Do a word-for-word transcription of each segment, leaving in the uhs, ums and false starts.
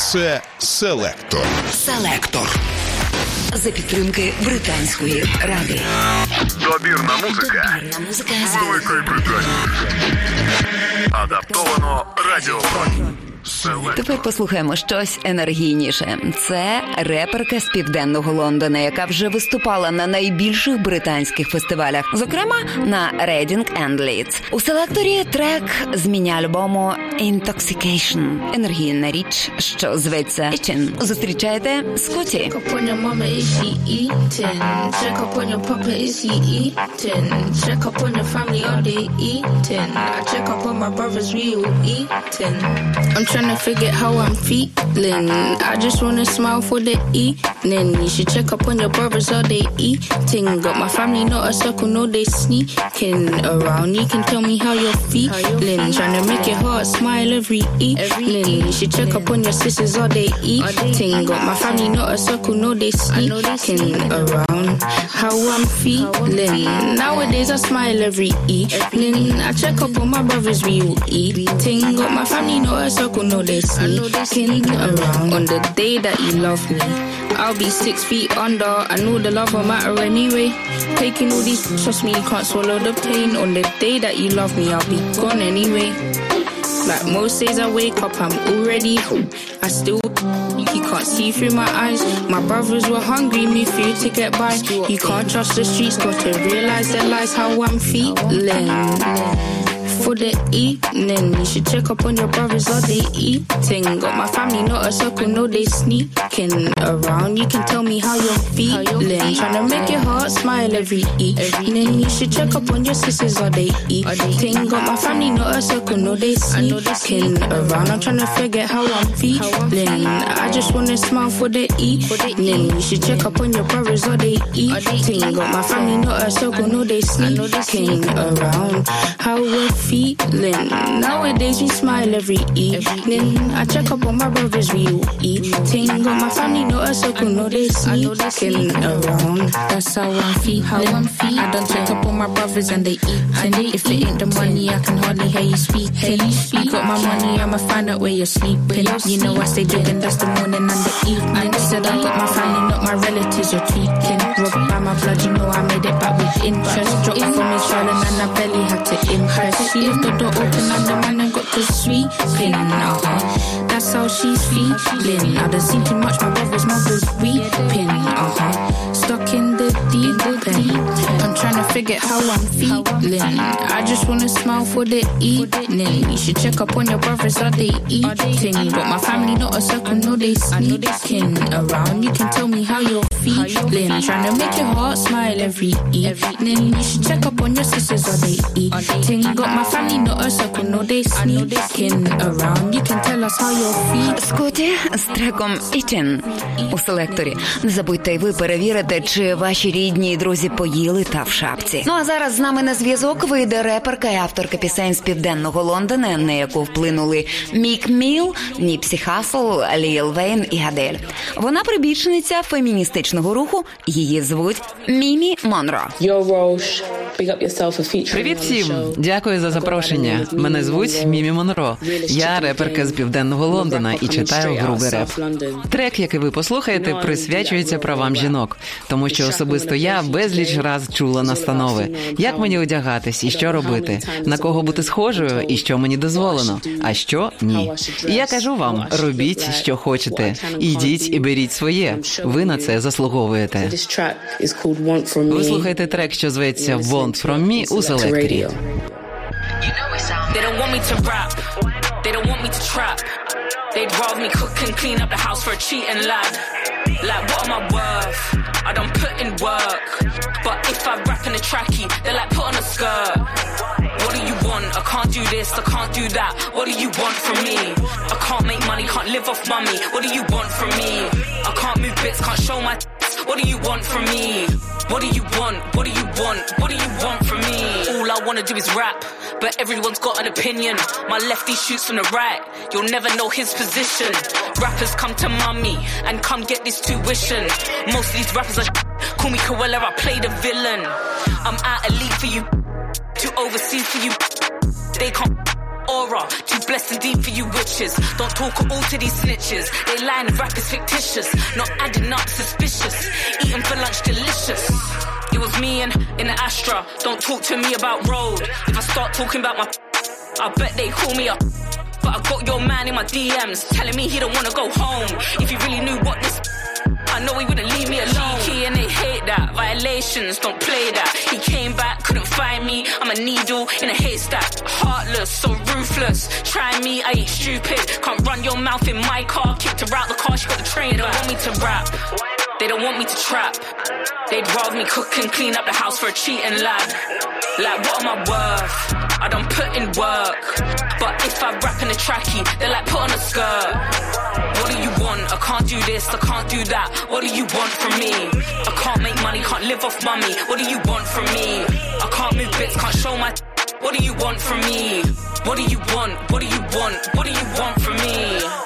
Це «Селектор». «Селектор». За підтримки Британської ради. Добірна музика. Добірна музика з Великої Британії. Адаптовано радіофон. Тепер послухаємо щось енергійніше. Це реперка з Південного Лондона, яка вже виступала на найбільших британських фестивалях, зокрема на Reading and Leeds. У селекторі трек з міні-альбому Intoxication. Енергійна річ, що зветься Itchin. Зустрічайте Скотті. Trying to figure how I'm feeling. I just wanna smile for the evening. You should check up on your brothers, are they eating? Got my family not a circle, no they sneaking around. You can tell me how you're feeling. Trying to make your heart smile every evening. You should check up on your sisters, are they eating? Got my family not a circle, no they sneaking around. How I'm feeling. Nowadays I smile every evening. I check up on my brothers, we all eating. Got my family not a circle, no they sneaking around. On the day that you love me, I'll be six feet under. I know the love will matter anyway. Taking all these, trust me, you can't swallow the pain. On the day that you love me, I'll be gone anyway. Like most days I wake up, I'm already home. I still, you can't see through my eyes. My brothers were hungry, me food to get by. You can't trust the streets, got to realize their lies, how I'm feeling. For the evening, you should check up on your brothers, are they eating? Got my family not a circle, no they sneaking around. You can tell me how you're feeling. Trying to make your heart smile every evening. You should check up on your sisters, are they eating? Got my family not a circle, no they sneaking around. I'm trying to figure how I'm feeling. I just wanna smile for the evening. You should check up on your brothers, are they eating? Got my family not a circle, no they sneaking around. How we're feeling. Nowadays we smile every evening. I check up on my brothers, we all eating. Got my family not a circle, no they sneaking around. That's how I'm feeling. How I'm feeling. I done check up on my brothers and they eating. If it ain't the money, I can hardly hear you speaking. You got my money, I'ma find out where you're sleeping. You know I stay driven, that's the morning and the evening. I said I got my family, not my relatives, you're tweaking. Robbed by my blood, you know I made it back with interest. Dropped from his Charlotte and I barely had to impress. She left the door open and the man and got to sweeping. Uh-huh. That's how she's feeling. I done seen too much, my brother's mother's weeping. Uh-huh. Stuck in the deep end. I'm trying to figure how I'm feeling. I just wanna smile for the evening. You should check up on your brothers, are they eating? But my family not a circle, no they sneaking around. You can tell me how you're feeling. Trying to make your heart smile every evening. You should check up on your sisters, are they eating? Got my family not a circle, no they sneaking around. You can tell us how you're feeling. Скотті з треком Itchin у селекторі. Не забудьте й ви перевірити, чи ваші рідні і друзі поїли та в шапці. Ну а зараз з нами на зв'язок вийде реперка і авторка пісень з Південного Лондона, на яку вплинули Мік Міл, Ніпсі Хассл, Ліл Вейн і Адель. Вона прибічниця феміністичного руху, її звуть Мімі Монро. Привіт всім! Дякую за запрошення. Мене звуть Мімі Монро. Я реперка з Південного Лондона і читаю грубий реп. Трек, який ви послухаєте, присвячується правам жінок, тому що особисто я безліч раз чула настанови. Як мені одягатись і що робити, на кого бути схожою і що мені дозволено, а що – ні. І я кажу вам, робіть, що хочете, ідіть і беріть своє. Ви на це заслуговуєте. Ви слухаєте трек, що зветься «Want From Me» у селекторі. They don't want me to rap, they don't want me to trap. They'd rather me cook and clean up the house for a cheating lad. Like what am I worth? I don't put in work. But if I rap in a trackie, they're like put on a skirt. What do you want? I can't do this, I can't do that. What do you want from me? I can't make money, can't live off money. What do you want from me? I can't move bits, can't show my t- What do you want from me? What do you want? What do you want? What do you want from me? All I wanna do is rap, but everyone's got an opinion. My lefty shoots from the right, you'll never know his position. Rappers come to mummy and come get this tuition. Most of these rappers are call me Cruella, I play the villain. I'm out of league for you, too overseas for you. They can't aura. Too blessed and deep for you witches. Don't talk at all to these snitches. They lying, the rap is fictitious. Not adding up, suspicious. Eating for lunch, delicious. It was me and in the Astra. Don't talk to me about road. If I start talking about my, I bet they call me up. But I got your man in my D Ms telling me he don't wanna go home. If he really knew what this, I know he wouldn't leave me alone. Cheeky and they hate that. Violations, don't play that. He came back, couldn't find me. I'm a needle in a haystack. Heartless, so ruthless. Try me, I ain't stupid. Can't run your mouth in my car. Kicked her out the car, she got the train. They don't want me to rap. They don't want me to trap. They'd rather me cook and clean up the house for a cheating lad. Like, what am I worth? I don't put in work. But if I rap in a trackie, they're like, put on a skirt. What do you want? I can't do this, I can't do that. What do you want from me? I can't make money, can't live off mummy. What do you want from me? I can't move bits, can't show my... What do you want from me? What do you want? What do you want? What do you want from me?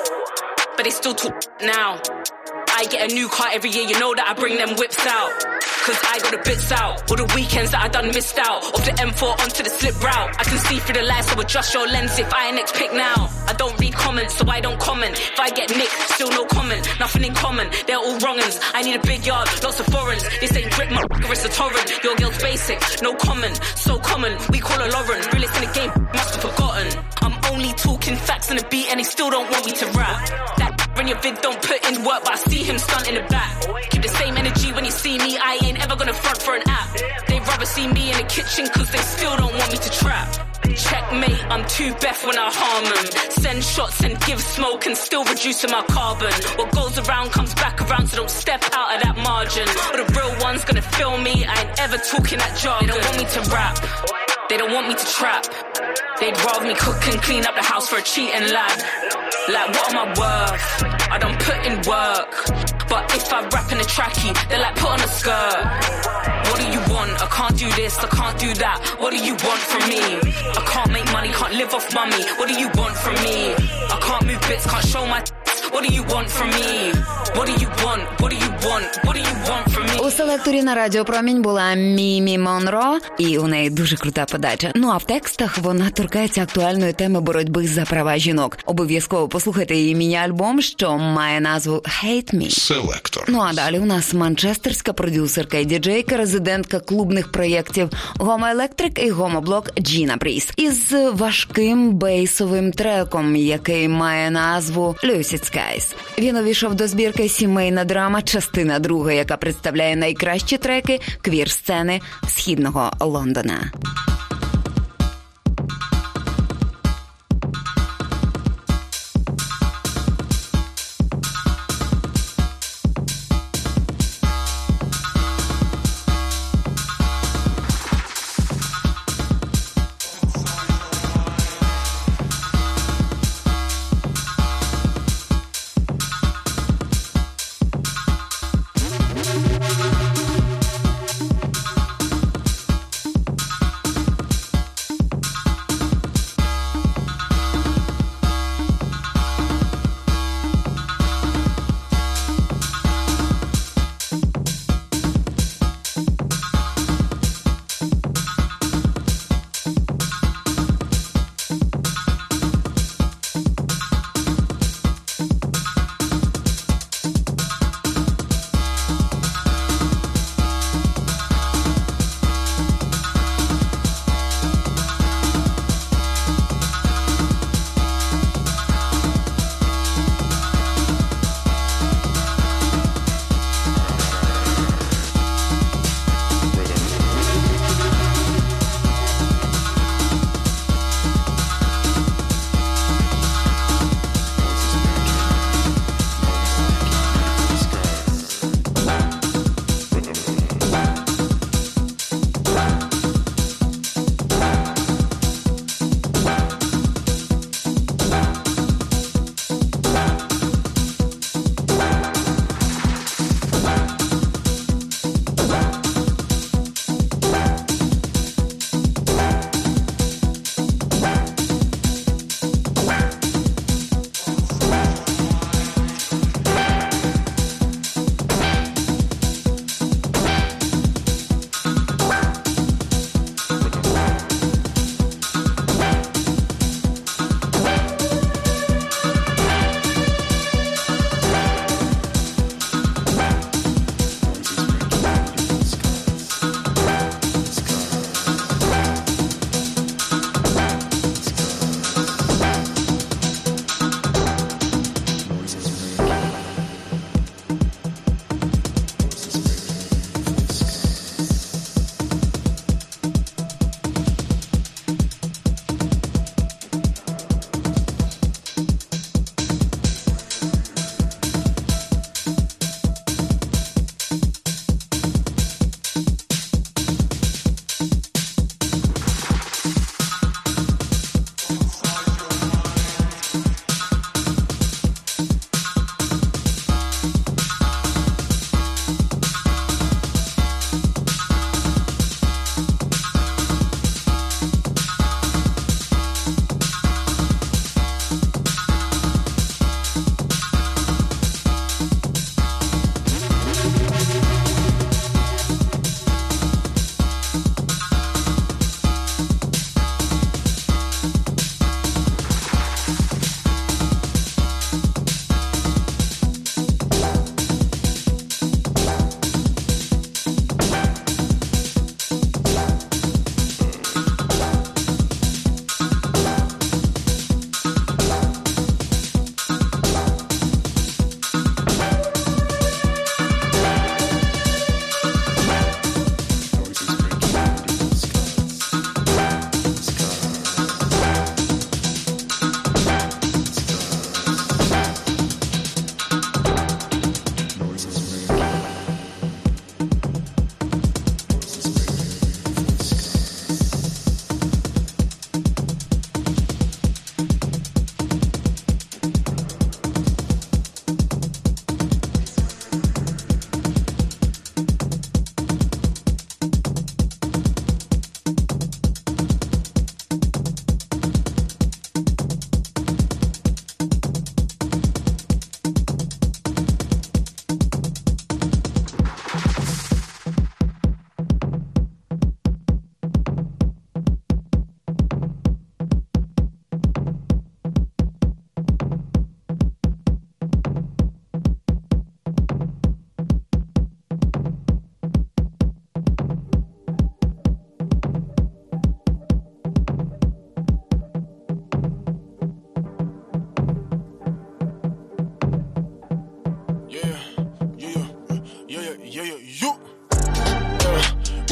But they still talk now. I get a new car every year, you know that I bring them whips out. Cause I got the bits out. All the weekends that I done missed out. Off the M four onto the slip route. I can see through the lights, so adjust your lens if I next pick now. I don't read comments, so I don't comment. If I get nicked, still no comment. Nothing in common, they're all wrong-uns. I need a big yard, lots of foreigns. This ain't drip, my it's a torrent. Your girl's basic, no comment. So common, we call her Lauren. Realest in the game, must have forgotten. I'm only talking facts on the beat and they still don't want me to rap. That when your vid don't put in work, but I see him stunt in the back. Keep the same energy when you see me, I ain't ever gonna front for an app. They'd rather see me in the kitchen cause they still don't want me to trap. Checkmate, I'm too Beth when I harm them. Send shots and give smoke and still reducing my carbon. What goes around comes back around, so don't step out of that margin. Or the real one's gonna feel me, I ain't ever talking that jargon. They don't want me to rap, they don't want me to trap. They'd rather me cook and clean up the house for a cheating lad. Like, what am I worth? I don't put in work. But if I rap in a trackie, they're like, put on a skirt. What do you want? I can't do this, I can't do that. What do you want from me? I can't make money, can't live off mummy. What do you want from me? I can't move bits, can't show my... What do you want from me? What do you want? What do you want? What do you want from me? У селекторі на Радіо Промінь була Мімі Монро, і у неї дуже крута подача. Ну а в текстах вона торкається актуальної теми боротьби за права жінок. Обов'язково послухайте її міні-альбом, що має назву «Hate Me». Селектор. Ну а далі у нас манчестерська продюсерка і діджейка, резидентка клубних проєктів Гомо Електрик і Гомо Блок Джіна Бріс із важким бейсовим треком, який має назву «Lucid Skies». Він увійшов до збірки «Сімейна драма», частина друга, яка представляє найкращі треки квір-сцени східного Лондона.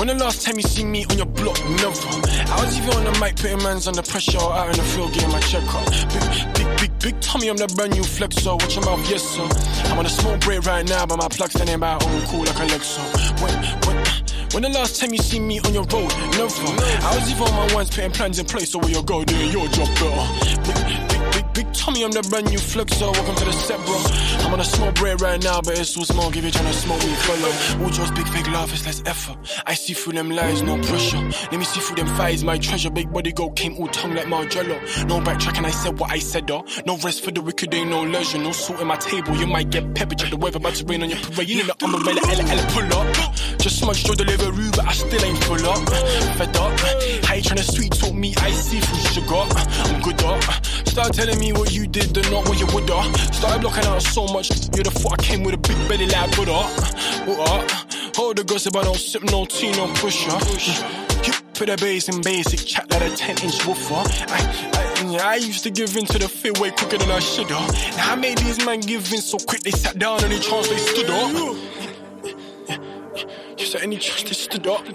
When the last time you see me on your block? Never. I was even on the mic putting mans under pressure, out in the field getting my check up. Big, big, big, big Tommy, I'm the brand new flexor. Watch your mouth, yes sir. I'm on a small break right now, but my plug's standing by on cool like Alexa. When, when, when the last time you see me on your road? Never. I was even on my ones putting plans in place, so where you go doing your job better. Big, big, big, big Tommy, I'm the brand new flexor. Welcome to the set, bro. I'm on a small break right now, but it's so small. Give you trying to smoke me, follow. All just big fake love, it's less effort. I see through them lies, no pressure. Let me see through them thighs, my treasure. Big body go came all tongue like Margello. No backtracking, I said what I said, though. No rest for the wicked, ain't no leisure. No salt in my table, you might get pepper. Check the weather, about to rain on your parade. You need the umbrella, Ella, Ella, pull up. Just smudged your delivery, but I still ain't full up. Fed up. How you trying to sweet talk me? I see through sugar. I'm good up. Start telling me what you did and not what you would have. Started blocking out so much. You're the thought I came with a big belly like Buddha. What up? Hold the gossip, I don't sip no tea, no pusher. You put the bass in basic, chat like a ten inch woofer. I, I, I used to give in to the fear way quicker than I should have. Now I made these men give in so quick they sat down and any chance they stood up. Just at any chance they stood up.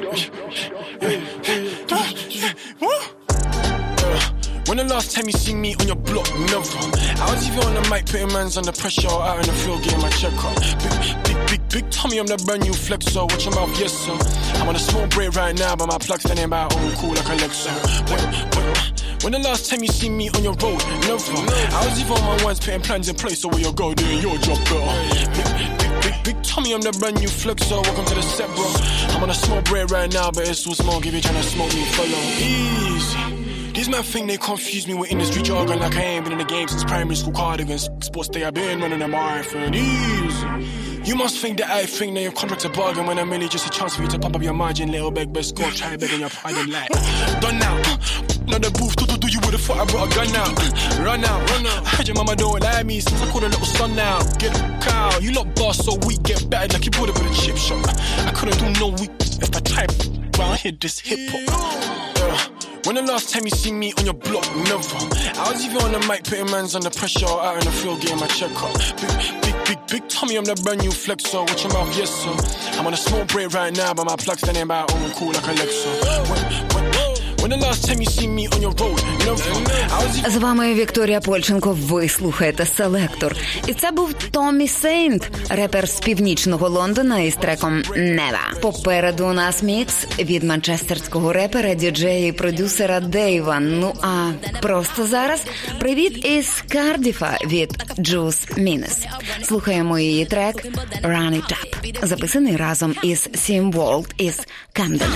What? When the last time you see me on your block? Never. I was even on the mic putting mans under pressure, out in the field getting my check up. Big, big, big, big Tommy, I'm the brand new flexor. Watch your mouth, yes sir. I'm on a small break right now, but my plug's standing by on cool like Alexa. When, when, when the last time you see me on your road? Never. I was even on my ones putting plans in place, so where you go doing your job better. Big, big, big, big Tommy, I'm the brand new flexor. Welcome to the set, bro. I'm on a small break right now, but it's so small. Give you trying to smoke me, follow. Easy. These men think they confuse me with industry jargon, like I ain't been in the game since primary school cardigans. Sports day I've been running them marathon. Easy. You must think that I think that your contract's a bargain when I'm really just a chance for you to pump up your margin. Little beg, best score, try begging your pride and light. Done now. Not the booth, do, do, do, you would've thought I brought a gun now. Run out, run out. I heard your mama don't like me since I called a little son now. Get a cow. You lot boss so weak, get battered like you bought it with a chip shop. I couldn't do no weak if I tried round here this hip hop. Uh, When the last time you see me on your block? Never. I was even on the mic putting mans under pressure, out in the field getting my check up. Big, big, big, big Tommy, I'm the brand new flexor. Watch your mouth, yes sir. I'm on a small break right now, but my plug's standing by on cool like Alexa. When, when, when the last time you see me on your road? Never. I was even... З вами Вікторія Польченко, ви слухаєте «Селектор». І це був Томмі Сейнт, репер з північного Лондона із треком «Нева». Попереду у нас мікс від манчестерського репера, діджея і продюсера Дейва. Ну а просто зараз привіт із Кардіфа від Juice Minus. Слухаємо її трек «Run It Up», записаний разом із Sim World із Камдена.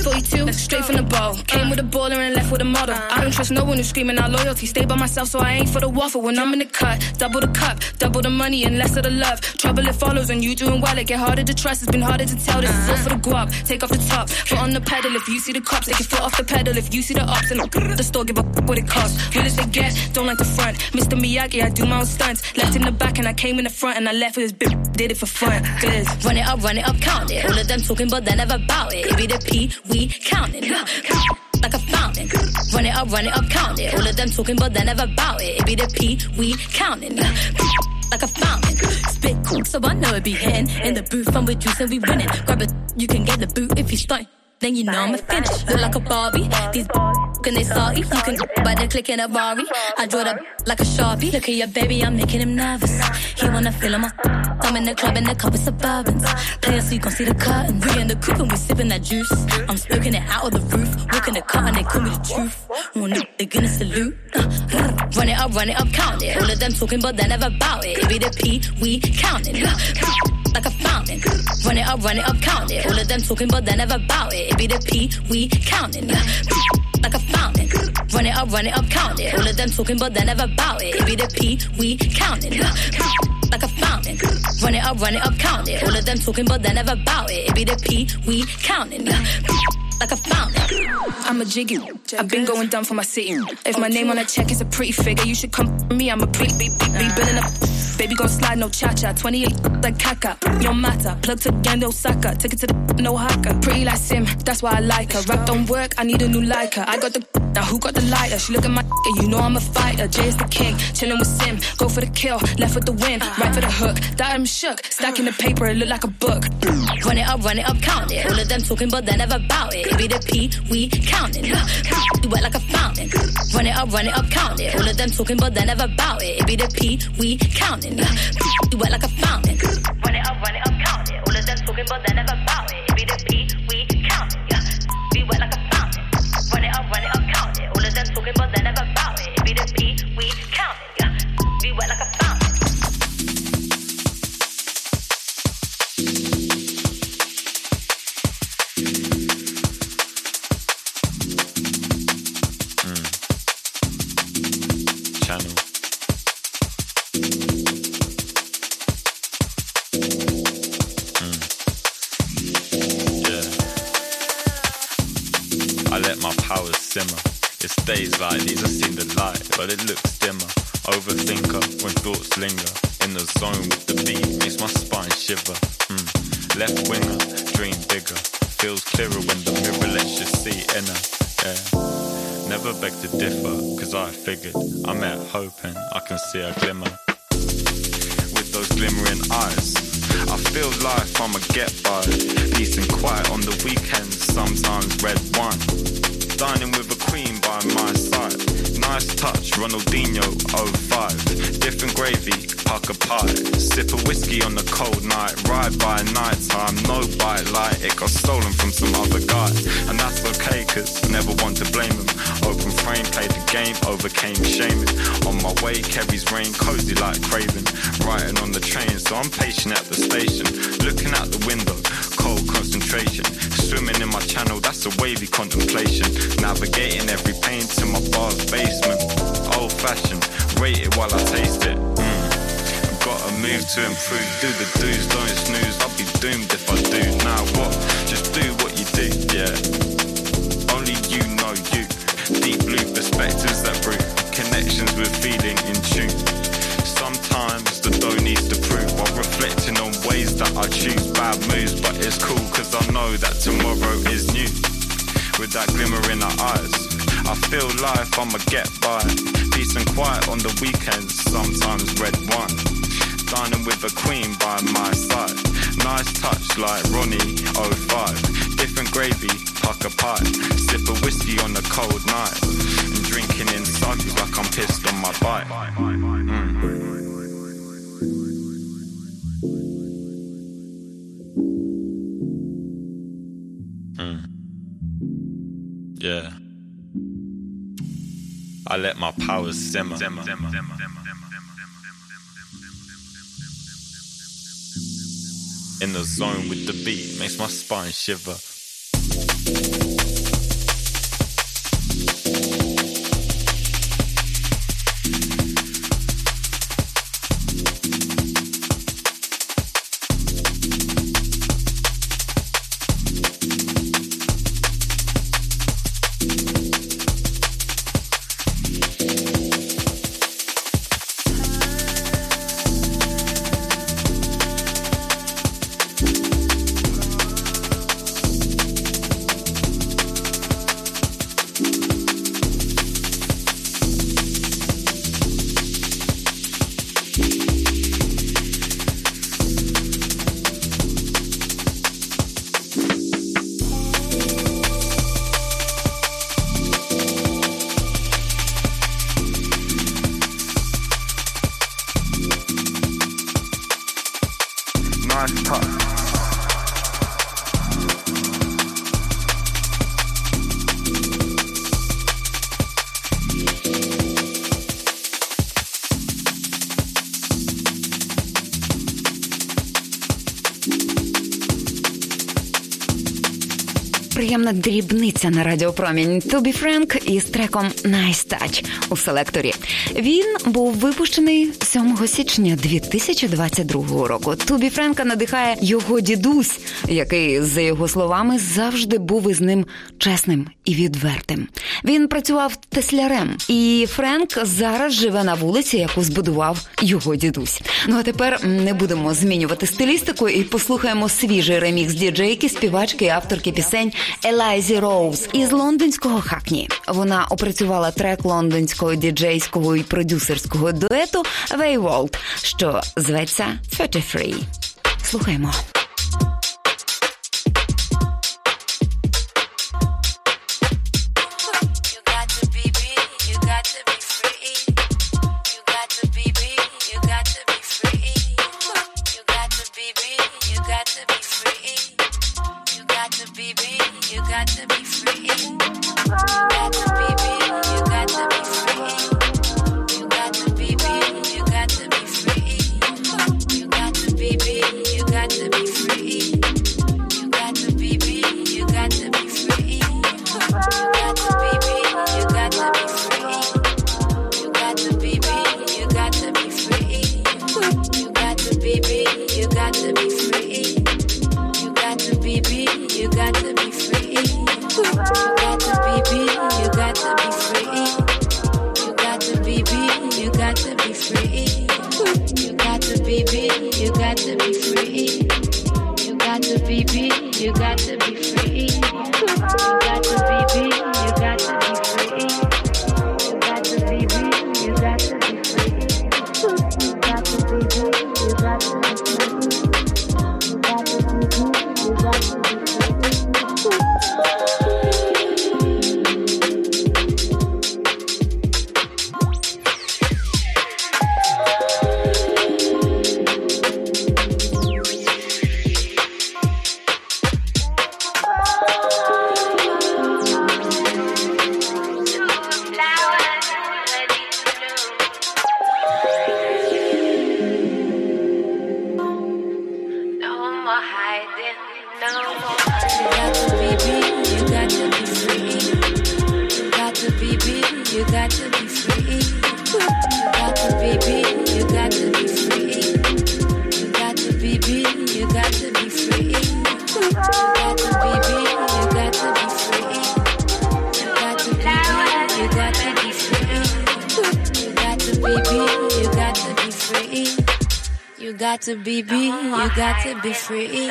Baller and left with a motto. I don't trust no one who's screaming out loyalty. Stay by myself, so I ain't for the waffle. When I'm in the cut, double the cup, double the money and less of the love. Trouble it follows when you doing well. It get harder to trust. It's been harder to tell. This is all for the guap. Take off the top, foot on the pedal. If you see the cops, take your foot off the pedal. If you see the ops, and the store give a f- what it costs. Real as they get, don't like the front. Mister Miyagi, I do my own stunts. Left in the back and I came in the front and I left with this bitch. Did it for fun. Cause run it up, run it up, count it. All of them talking, but they never bout it. It be the P, we counting. Like a fountain. Run it up, run it up, count it. All of them talking, but they never bout it. It be the P, we counting. Like a fountain. Spit cool, so I know it be hitting. In the booth, I'm with juice and we winning. Grab it, you can get the boot if you stunt. Then you know I'ma finish. Look like a Barbie. These can they salty? You can by the click in a Rari. I draw that like a Sharpie. Look at your baby, I'm making him nervous. He wanna feel him. I'm in the club in the cup of Suburbans. Play so you can see the curtains. We in the coupe and we sipping that juice. I'm smoking it out of the roof. Walking the car and they call me the truth. One look, they gonna salute. Uh, run it up, run it up, count it. All of them talking, but they never bout it. It be the P, we counting. Like a fountain. Run it up, run it up, count it. All of them talking, but they never bout it. It be the P, we counting. Like a fountain. Run it up, run it up, count it. All of them talking, but they never bout it. It be the P, we counting. Like a fountain. Run it up, run it up, count it. All of them talking, but they never bout it. It be the P, we counting. Like a fountain. I'm a jiggy. I've been going down for my city. If my name on a check is a pretty figure, you should come for me. I'm a big, big, big, big billing up. Baby gon' slide, no cha-cha. twenty-eight like Kaka. Yo mata, plug to Gando Saka. Take it to the no haka. Pretty like Sim, that's why I like her. Rap don't work, I need a new liker. I got the now who got the lighter? She look at my and you know I'm a fighter. Jay is the king, chillin' with Sim. Go for the kill, left with the win, right for the hook. That I'm shook, stacking the paper, it look like a book. Run it up, run it up, count it. All of them talking, but they never bout it. It be the P, we counting. You wet like a fountain. Run it up, run it up, count it. All of them talking, but they never bout it. It be the P, we counting. You wet like a fountain. Run it up, run it up, count it. All of them talking, but they never bout it. It be the P, we counting. We wet like a fountain. Run it up, run it up, count it. All of them talking, but they never bout it. It be the P, we counting. We wet like a fountain. Channel. Mm. Yeah. I let my powers simmer. It's days like these I see the light, but it looks dimmer. Overthinker when thoughts linger. In the zone with the beat makes my spine shiver. Mm. Left winger, dream bigger. Feels clearer when the mirror lets you see inner. Yeah. Never beg to differ, cause I figured I met hoping I can see a glimmer. With those glimmering eyes, I feel life I'ma get by. Peace and quiet on the weekends, sometimes red wine. Dining with a queen by my side. Nice touch, Ronaldinho, oh five. Different gravy, pucker pie. Sip of whiskey on the cold night. Ride by night time, no bite light. It got stolen from some other guy. And that's okay, cause never want to blame him. Open frame, played the game, overcame shaming. On my way, Kerry's rain, cozy like Craven. Writing on the train, so I'm patient at the station. Looking out the window, cold concentration. Swimming in my channel, that's a wavy contemplation. Navigating every pain to my bar's basement. Old fashioned, rate it while I taste it. Mm. Gotta move to improve, do the do's, don't snooze. I'll be doomed if I do. Now what? Just do what you do, yeah. Only you know you. Deep blue perspectives that brew. Connections with feeling in tune. Sometimes the dough needs to prove while reflecting on ways that I choose bad moves, but it's cool cause I know that tomorrow is new. With that glimmer in our eyes, I feel life I'ma get by. Peace and quiet on the weekends, sometimes red wine. Dining with a queen by my side. Nice touch like Ronnie, oh five. Different gravy, pucker pie. Sip of whiskey on a cold night. And drinking in cycles like I'm pissed on my bike. Mm. Mm. Yeah. I let my powers simmer. simmer, simmer, simmer, simmer. In the zone with the beat makes my spine shiver. приємна дрібниця на радіопромінь. Тобі Френк із треком «Nice Touch» у селекторі. Він був випущений сьомого січня дві тисячі двадцять другого року. Тобі Френка надихає його дідусь, який, за його словами, завжди був із ним чесним і відвертим. Він працював теслярем, і Френк зараз живе на вулиці, яку збудував його дідусь. Ну а тепер не будемо змінювати стилістику і послухаємо свіжий ремікс діджейки, співачки і авторки пісень Елайзі Роуз із лондонського Хакні. Вона опрацювала трек лондонського діджейського і продюсерського дуету Wayward, що зветься тридцять три. Слухаємо. To be be, you got to be free. You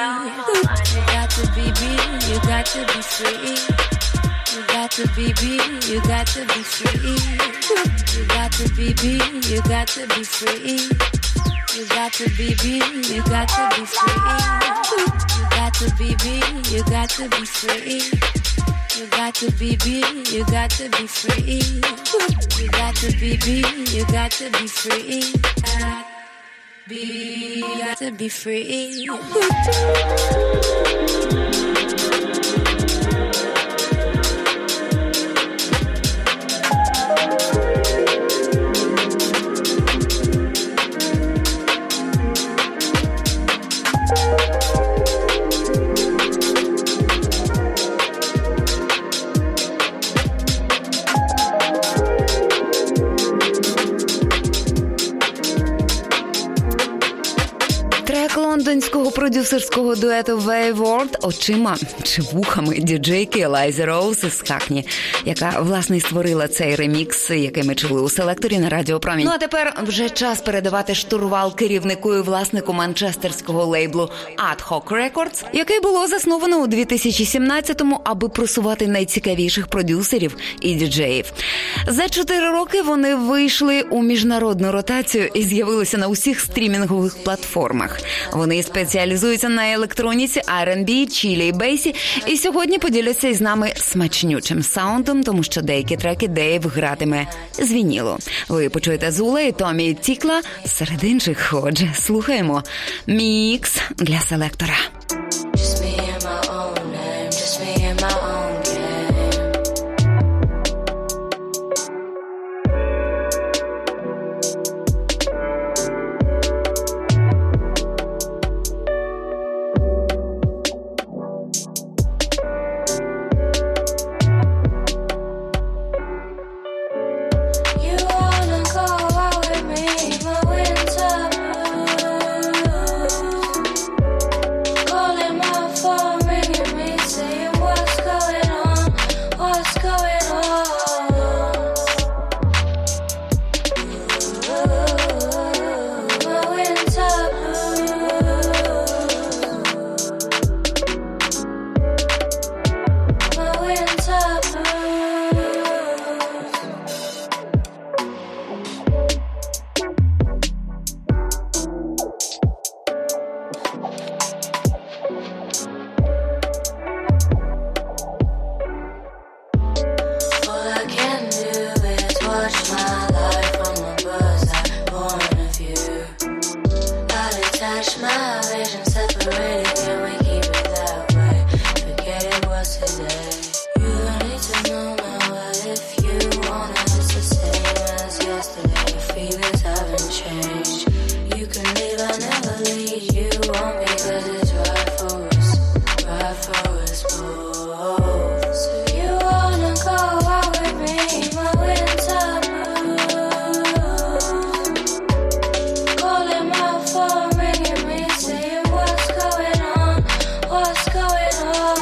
got to be be, you got to be free. You got to be be, you got to be free. You got to be be, you got to be free. You got to be be, you got to be free. You got to be be, you got to be free. You got to be be, you got to be free. You got to be be, you got to be free. Be, got to be free. Лондонського продюсерського дуету Wayward очима чи вухами діджейки Елайзі Роуз із Хакні, яка, власне, створила цей ремікс, який ми чули у селекторі на Радіо Промінь. Ну, а тепер вже час передавати штурвал керівнику і власнику манчестерського лейблу Ad Hoc Records, який було засновано у дві тисячі сімнадцятому, аби просувати найцікавіших продюсерів і діджеїв. За чотири роки вони вийшли у міжнародну ротацію і з'явилися на усіх стрімінгових платформах. Вони спеціалізуються на електроніці, ар енд бі, чілі і бейсі, і сьогодні поділяться із нами смачнючим саундом, тому що деякі треки Дейв гратиме з вінілу. Ви почуєте Зула і Томі і Тікла, серед інших, отже, слухаємо мікс для селектора. feelings haven't changed. You can leave, I never leave. You want me 'cause it's right for us, right for us both. So you wanna go out with me, my winter mood. Calling my phone, ringing me, saying what's going on, what's going on.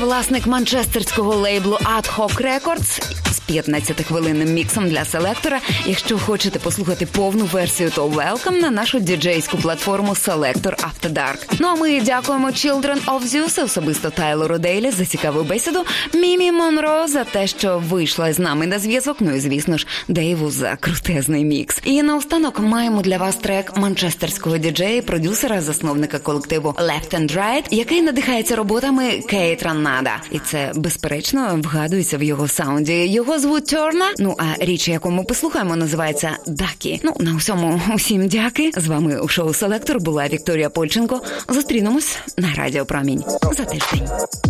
власник манчестерського лейблу Ad Hoc Records з п'ятнадцятихвилинним міксом для селектора. Якщо хочете послухати повну версію, то welcome на нашу діджейську платформу Selector After Dark. Ну а ми дякуємо Children of Zeus, особисто Тайлору Дейлі за цікаву бесіду, Мімі Монро за те, що вийшла з нами на зв'язок, ну і, звісно ж, Дейву за крутезний мікс. І наостанок маємо для вас трек манчестерського діджея, продюсера, засновника колективу Left and Right, який надихається роботами Кейт Раннада. І це, безперечно, вгадується в його саунді. Його звуть Терна, ну а річ, яку ми послухаємо, називається Дакі. Ну, на всьому усім дяки. З вами у шоу «Селектор» була Вікторія Польченко. Зустрінемось на Радіо Промінь за тиждень.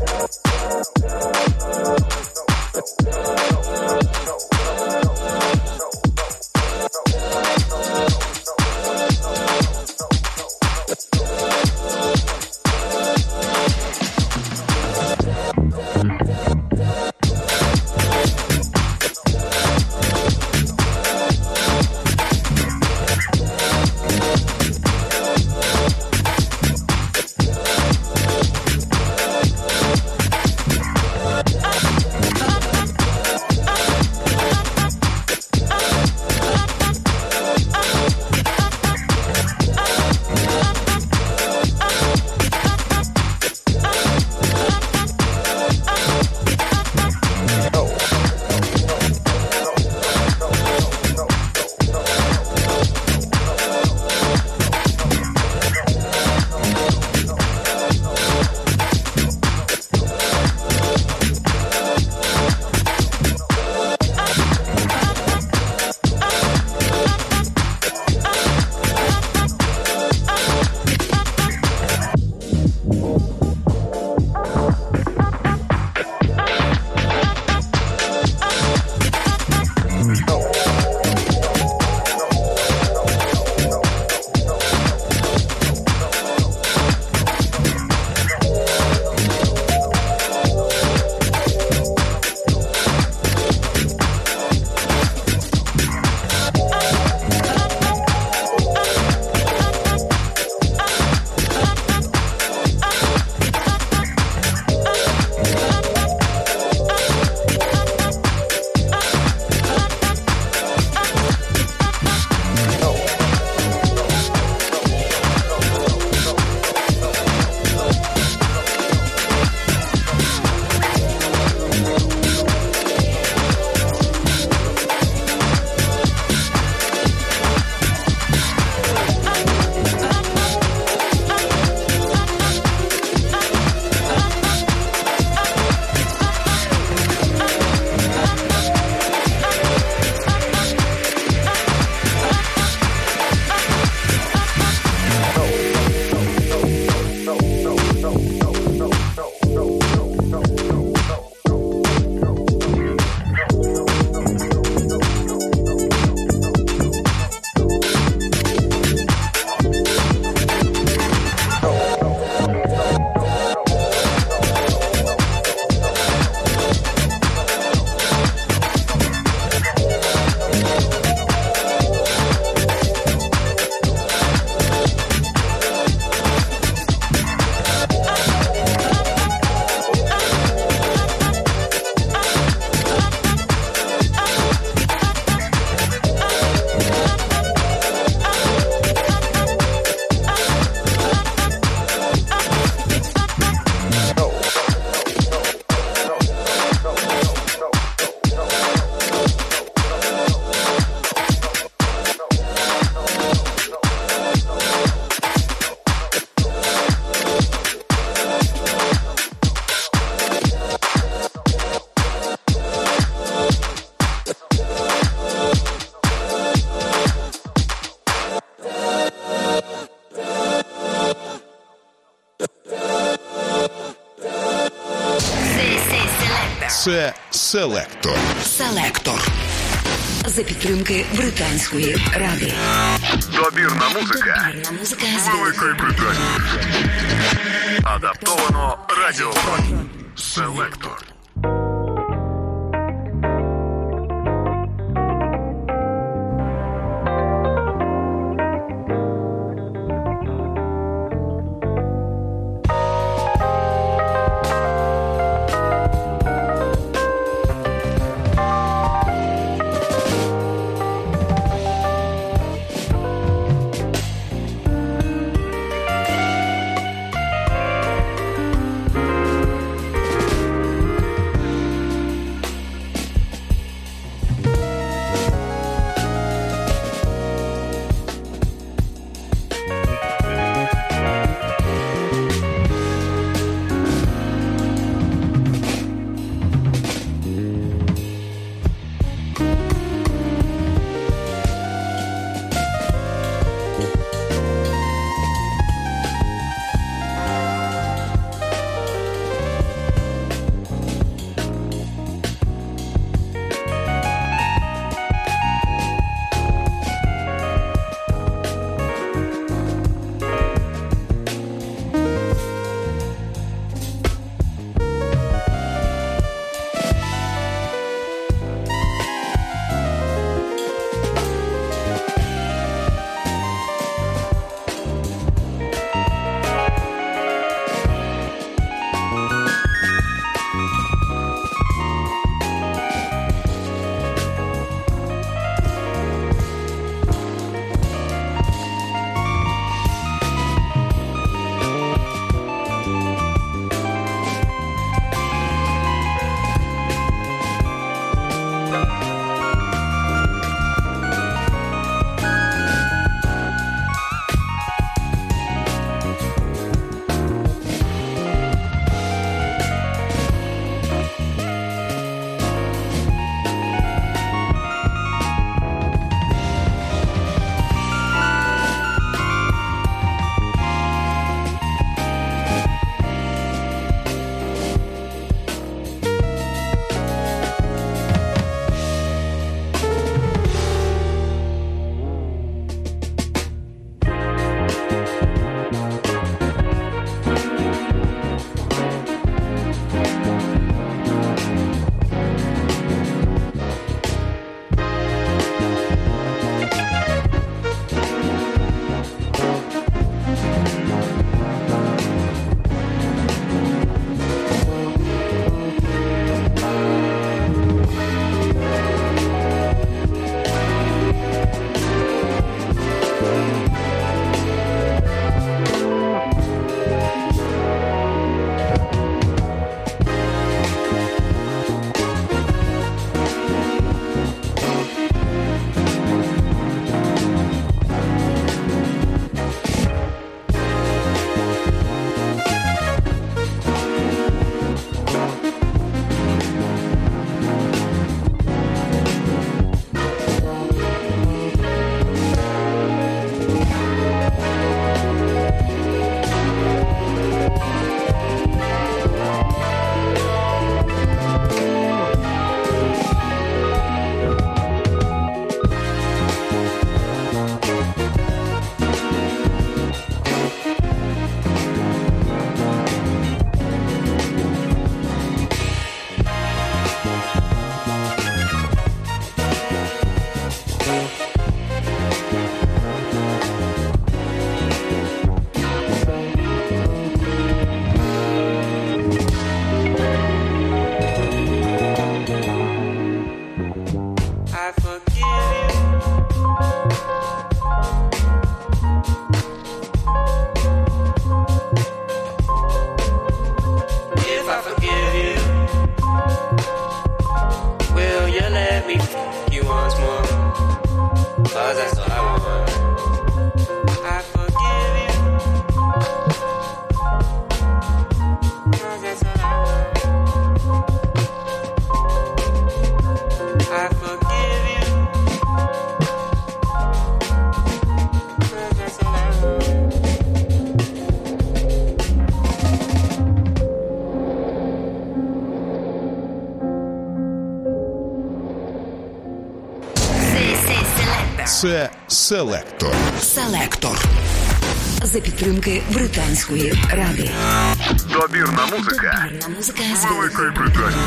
Це Селектор. Селектор. За підтримки Британської ради. Добірна музика. Добірна музика з Великої Британії. Адаптовано радіо. Селектор. Це Селектор. Селектор. За підтримки Британської ради. Добірна музика. Добірна музика з Великої Британії.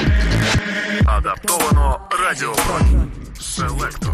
Адаптовано радіофон. Селектор.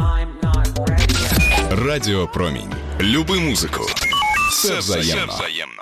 Радіо Промінь. Люби музику. Все взаємно.